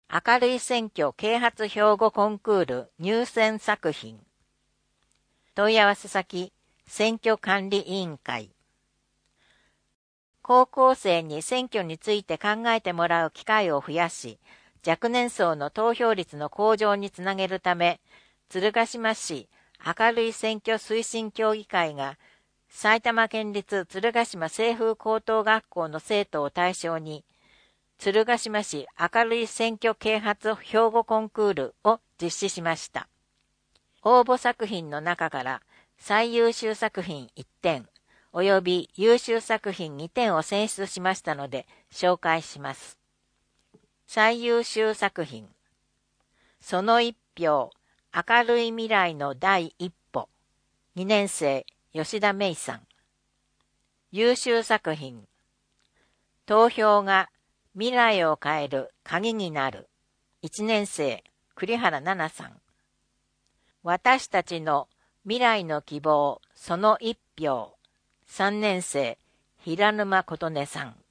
明るい選挙啓発標語コンクール入選作品。問い合わせ先、選挙管理委員会。高校生に選挙について考えてもらう機会を増やし、若年層の投票率の向上につなげるため、鶴ヶ島市明るい選挙推進協議会が、埼玉県立鶴ヶ島清風高等学校の生徒を対象に、鶴ヶ島市明るい選挙啓発標語コンクールを実施しました。応募作品の中から最優秀作品1点及び優秀作品2点を選出しましたので紹介します。最優秀作品。その一票、明るい未来の第一歩。2年生、吉田芽衣さん。優秀作品。投票が未来を変える鍵になる。1年生、栗原奈々さん。私たちの未来の希望、その一票。3年生、平沼琴音さん。